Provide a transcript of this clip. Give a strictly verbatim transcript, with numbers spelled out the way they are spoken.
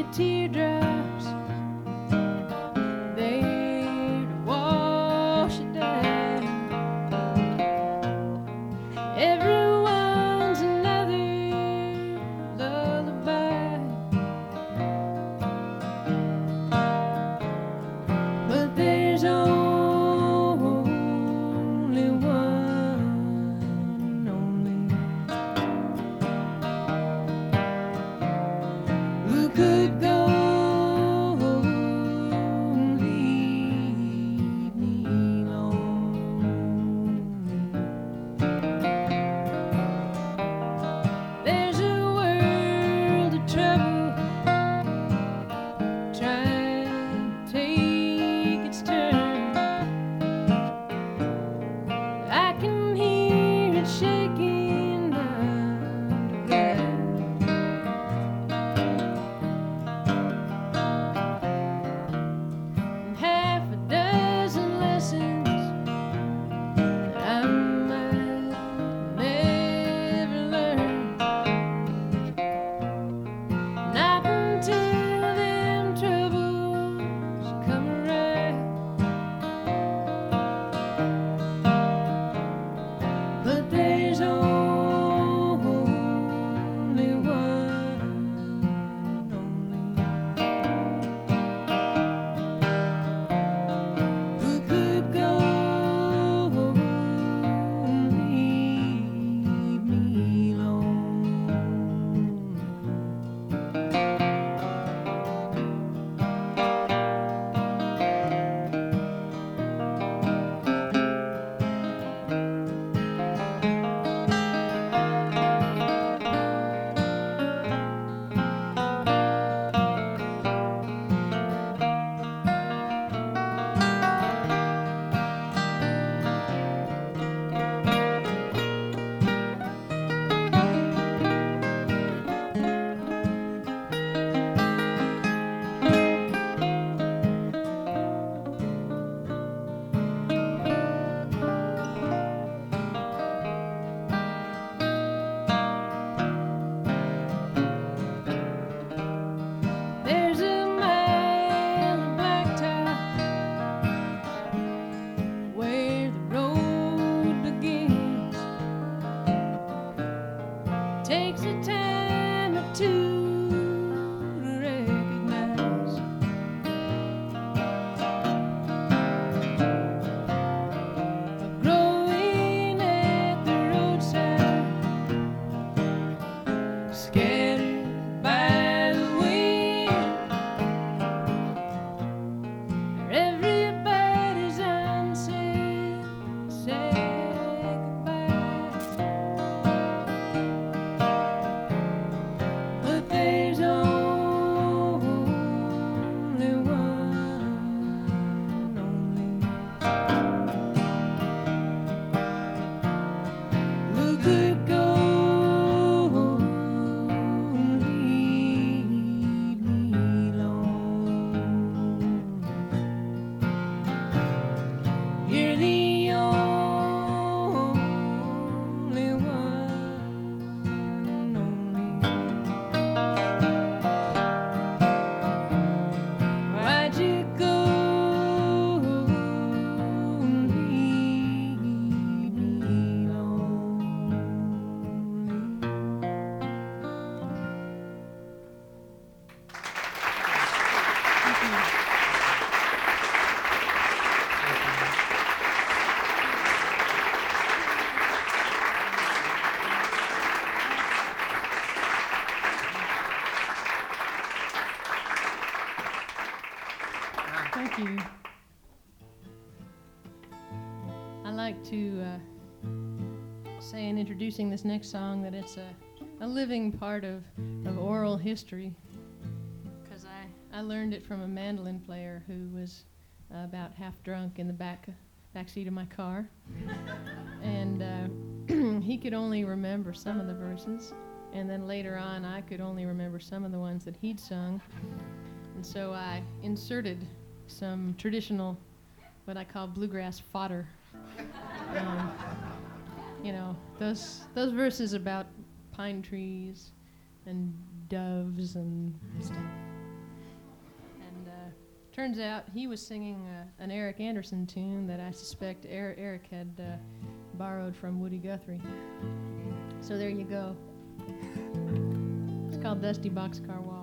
teardrops there to wash it down. Everyone's another lullaby, but there's only one and only who could go and leave me lonely. There's a world of trouble trying to take its turn. I can hear it shaking underground. And half a dozen lessons that I might never learn. Not until them troubles come around. But there's only one and only who could go and leave me lonely. There's a mile of blacktop where the road begins. Takes a time or two to recognize. But growing at the roadside, scattered by the wind, everybody's unsaid, said goodbye. But there's only one and only who could go and leave me lonely. You're the only one and only. Why'd you go and leave me lonely? Thank you. I like to uh, say in introducing this next song that it's a, a living part of, of oral history, because I, I learned it from a mandolin player who was uh, about half drunk in the back back seat of my car, and uh, he could only remember some of the verses, and then later on I could only remember some of the ones that he'd sung, and so I inserted some traditional, what I call bluegrass fodder. Um, you know, those those verses about pine trees and doves and stuff. Turns out he was singing uh, an Eric Anderson tune that I suspect er- Eric had uh, borrowed from Woody Guthrie. So there you go. It's called Dusty Boxcar Walk.